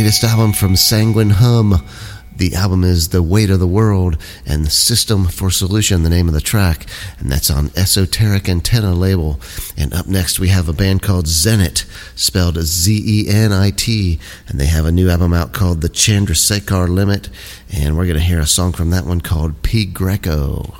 latest album from Sanguine Hum. The album is The Weight of the World, and The System for Solution, the name of the track, and that's on Esoteric Antenna label. And up next we have a band called Zenit, spelled Zenit, and they have a new album out called The Chandrasekhar Limit, and we're going to hear a song from that one called P. Greco.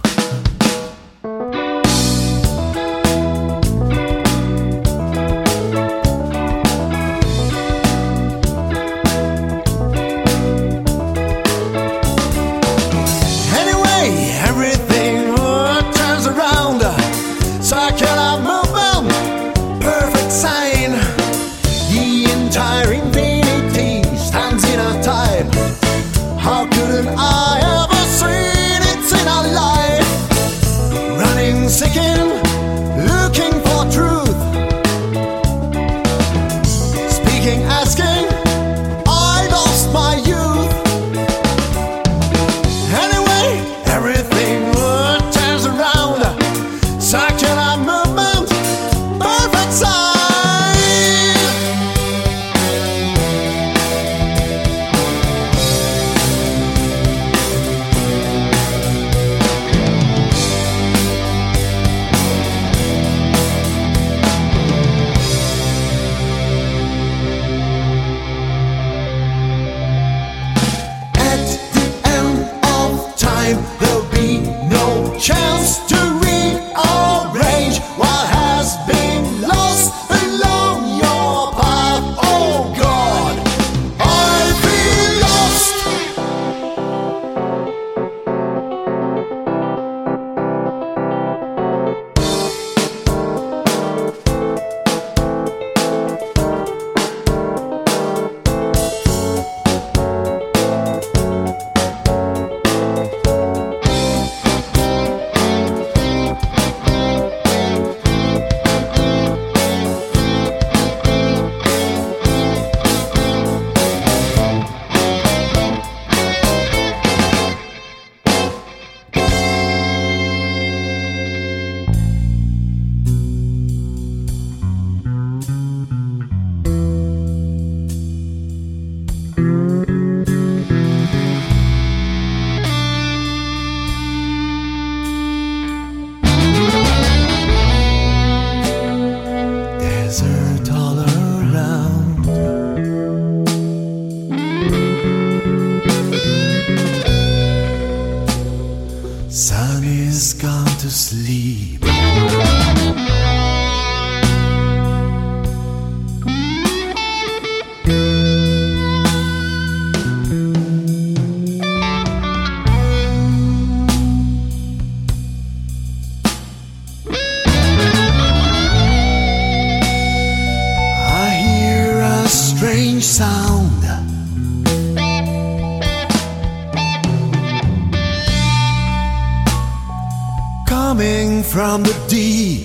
From the deep,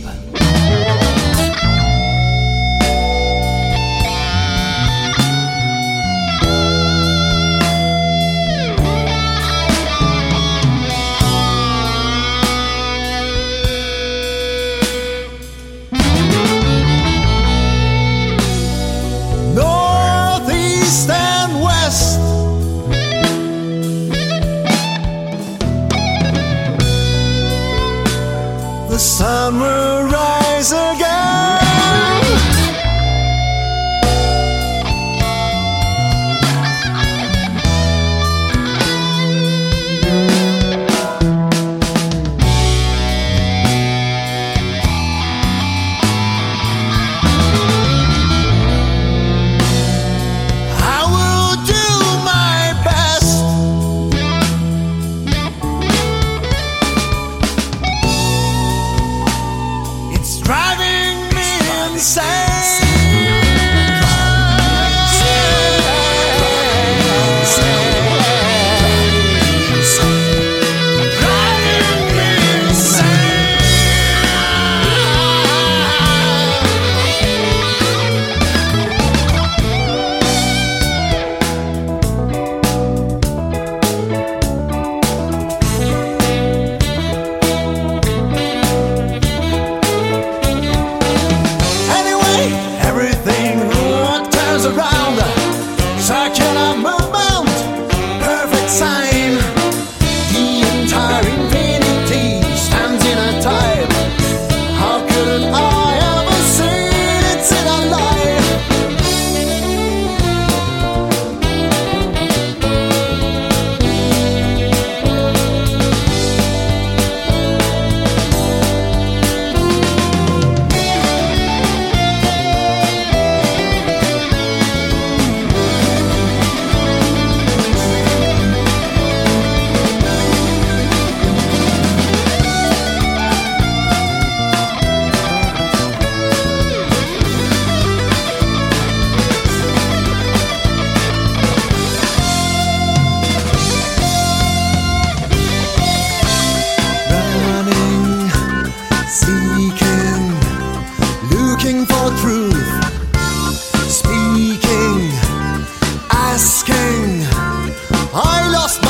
northeast and west, the sun will rise again. I will do my best. It's driving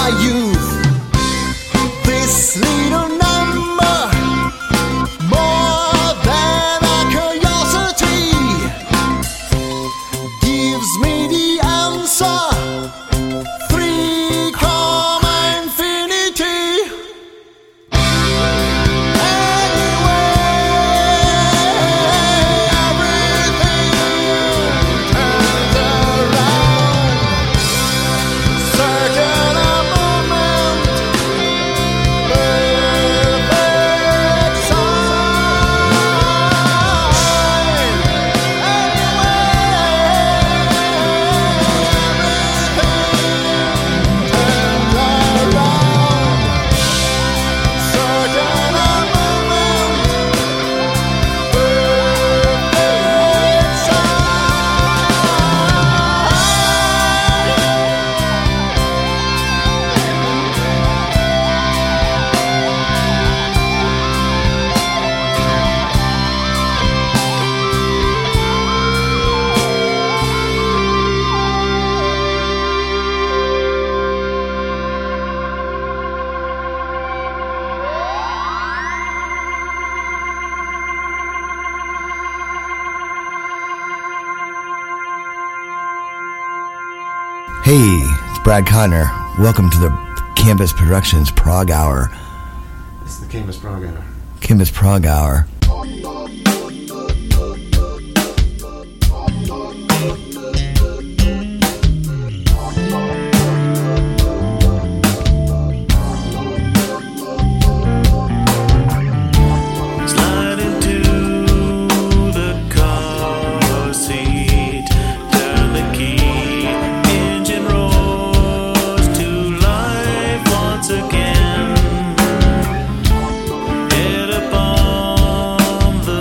my youth. This little number, more than a curiosity, gives me the answer. 3, infinity. Hey, it's Brad Connor. Welcome to the Campus Productions Prog Hour. It's the Campus Prog Hour. Campus Prog Hour. Head upon the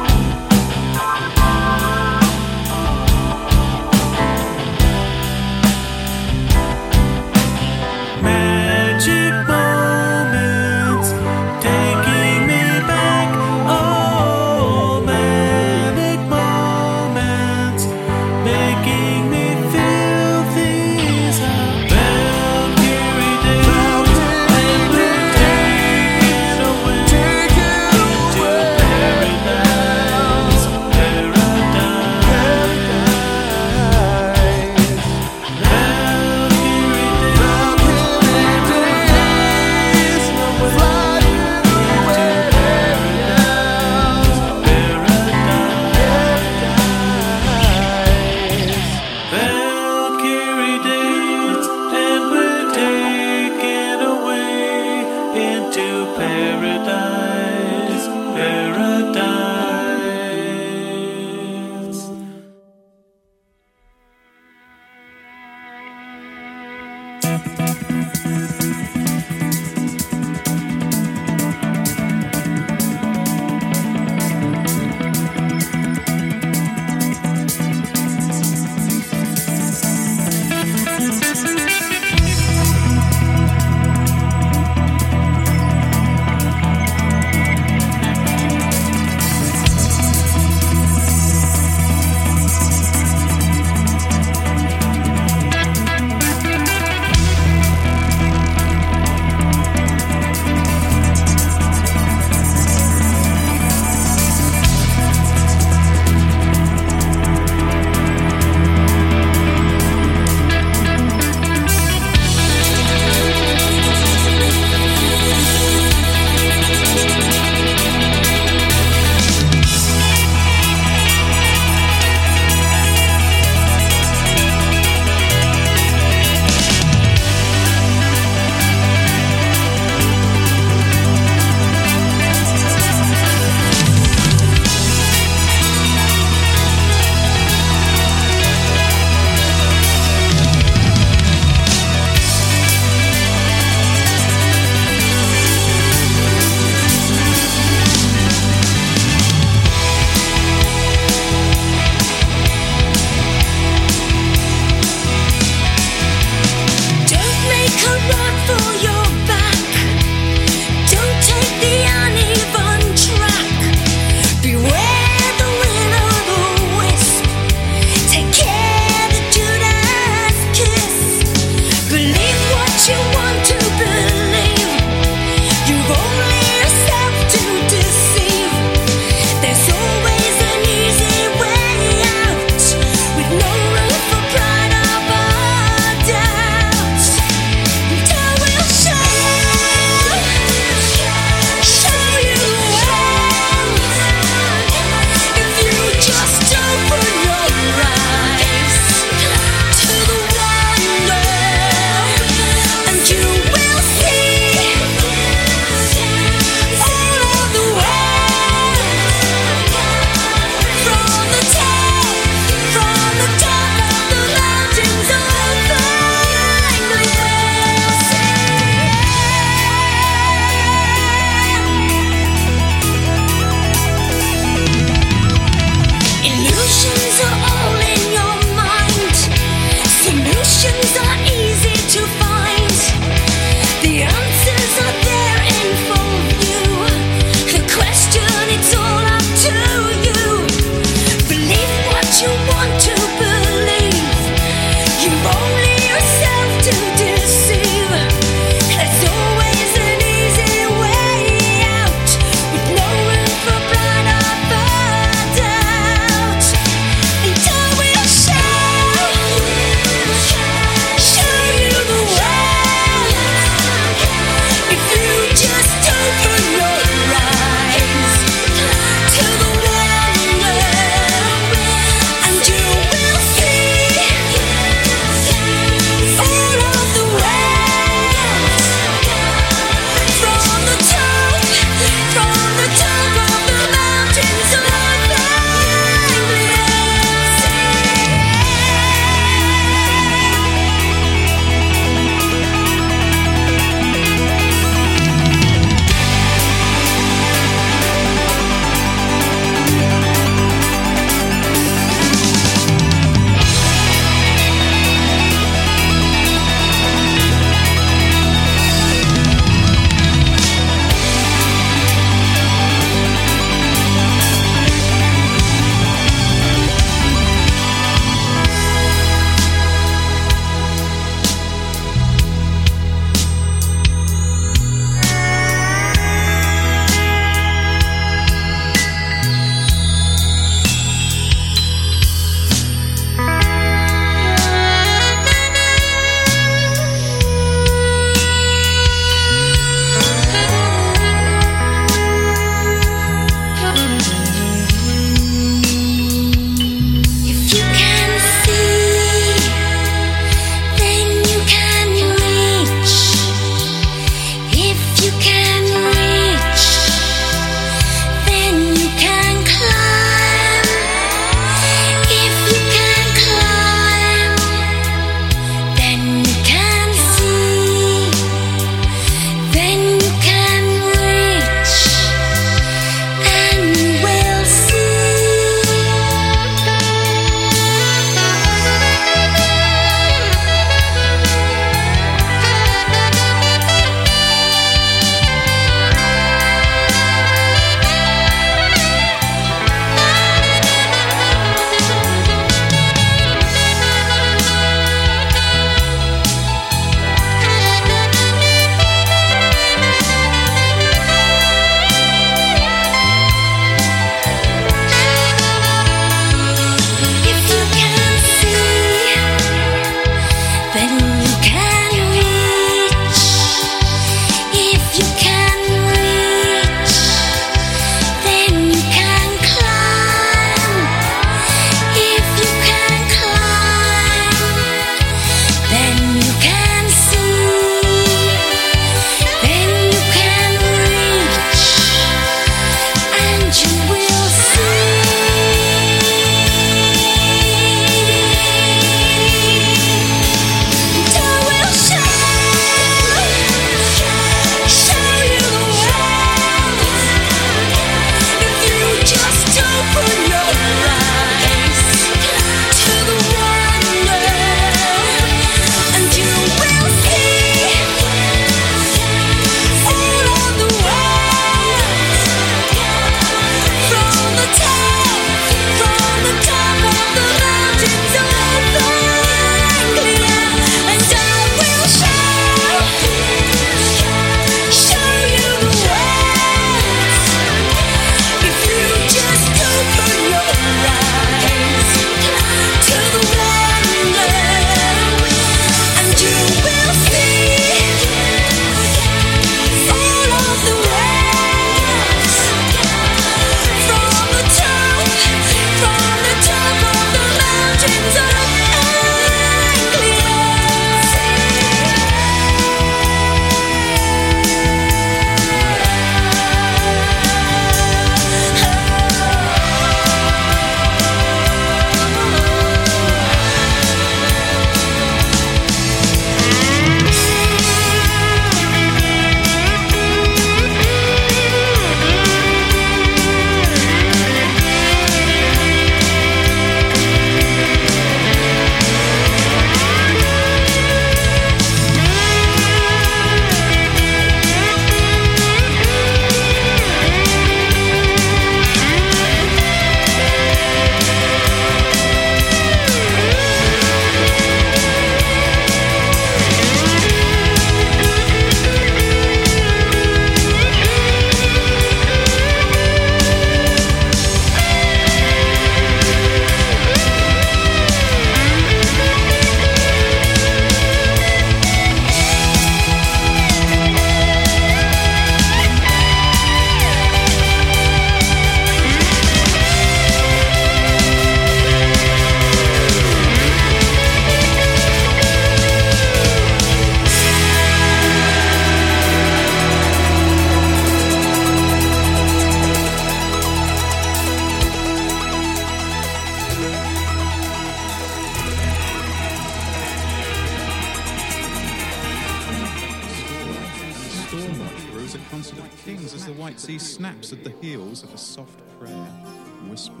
concert of kings as the white sea snaps at the heels of a soft prayer whispered.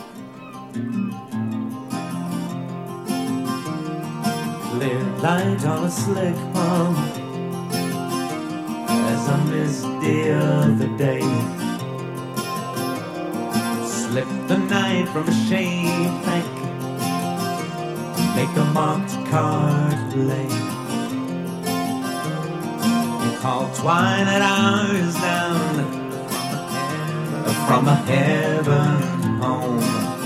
Clear light on a slick pond as I missed the other day. Slip the night from a shade bank, make a marked card play. You call twilight hours down from a heaven home,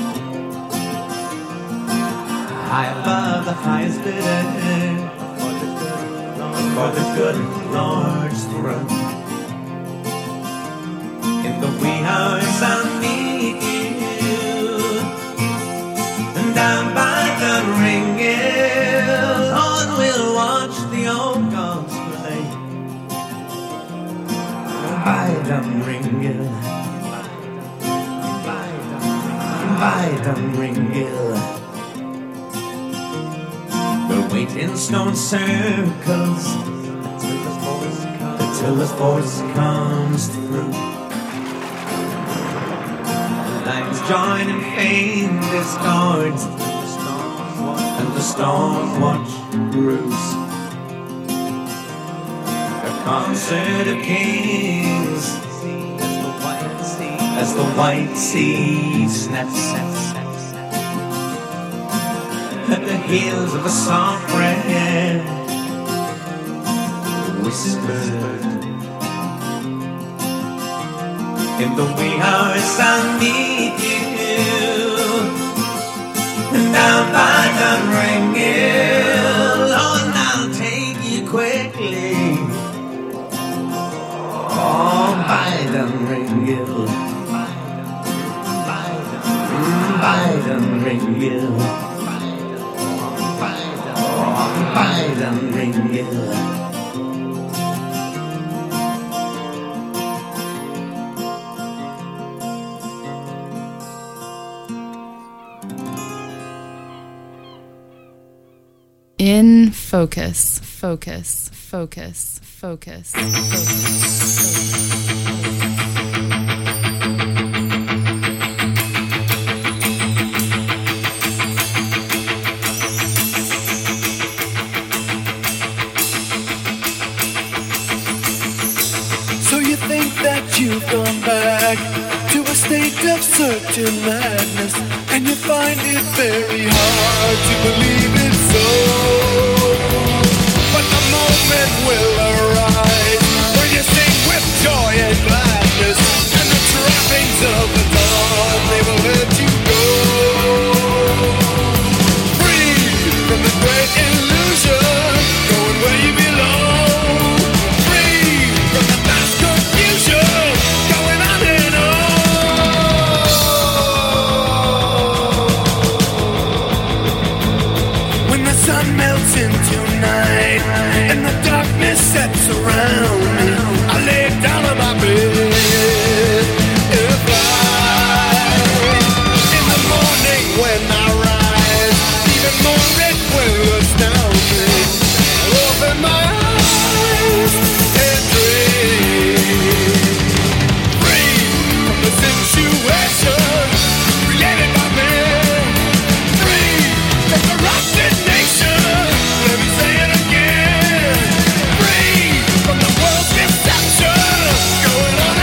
high above the highest bidder, for the good Lord's throne. In the wee hours I'll meet you, and down by the ring-hill, on we'll watch the old gods play. By Dumringill, by Dumringill, we'll wait in stone circles until the force comes through. Lines join in faint discords, and the storm watch brews. A concert of kings as the white sea snaps at the heels of a soft prayer whispered. In the wee hours I'll meet you, and down by Dumringill, oh, and I'll take you quickly. Oh, by Dumringill, by Dumringill, oh, by Dumringill. In focus, focus, focus, focus, focus. So you think that you've gone back to a state of certain madness, and you find it very hard to believe it so. But the moment will arise where you sing with joy and gladness, and the trappings of the dawn, they will let you go. Free from the great illusion, going where you belong. Free from the vast confusion, going on and on. When the sun melts into night and the darkness sets around me, I lay down on my bed and fly. In the morning when I rise, even more it will astound me. I'll open my eyes and dream. Free from the situation created by man. Free from corrupted nation. Let me say it again. Free from the world's deception going on.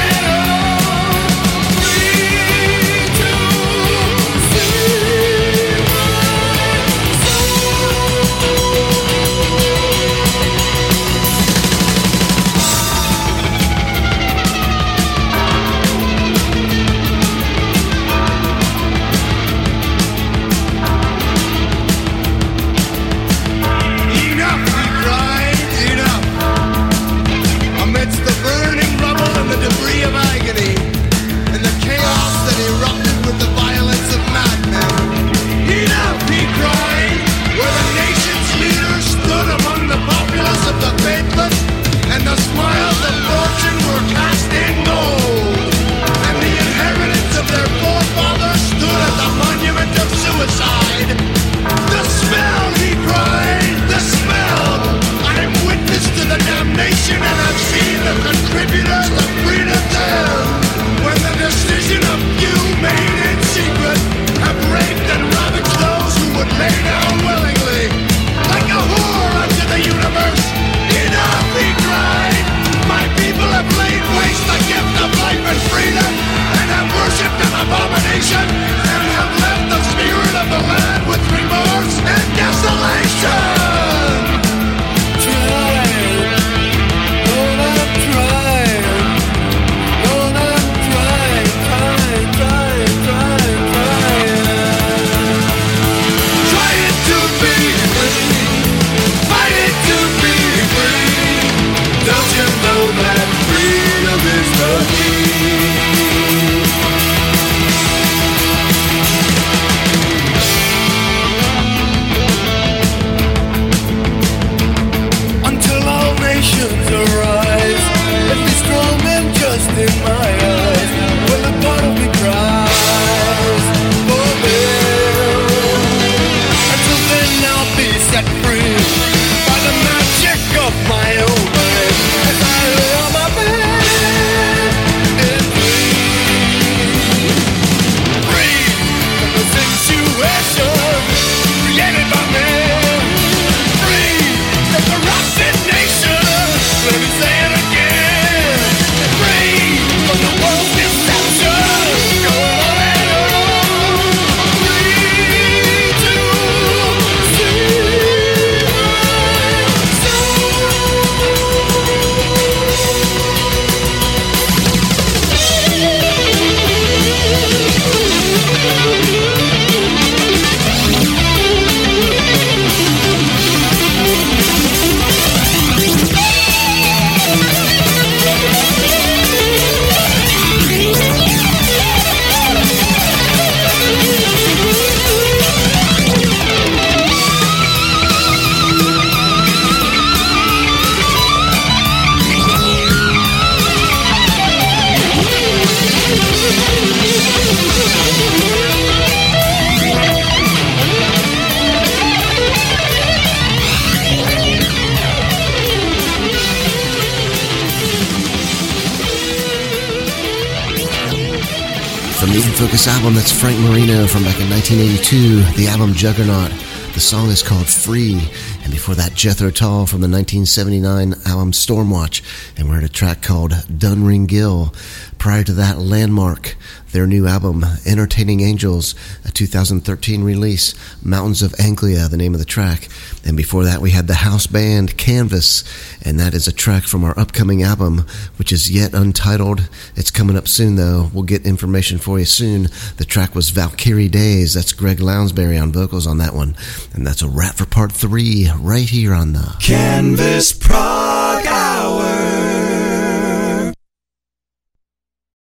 From the In Focus album, that's Frank Marino from back in 1982, the album Juggernaut. The song is called Free. And before that, Jethro Tull from the 1979 album Stormwatch. And we heard a track called Dunring Gill. Prior to that, Landmark, their new album, Entertaining Angels, a 2013 release, Mountains of Anglia, the name of the track. And before that, we had the house band Canvas, and that is a track from our upcoming album, which is yet untitled. It's coming up soon, though. We'll get information for you soon. The track was Valkyrie Days. That's Greg Lounsbury on vocals on that one. And that's a wrap for part 3 right here on the Canvas Project.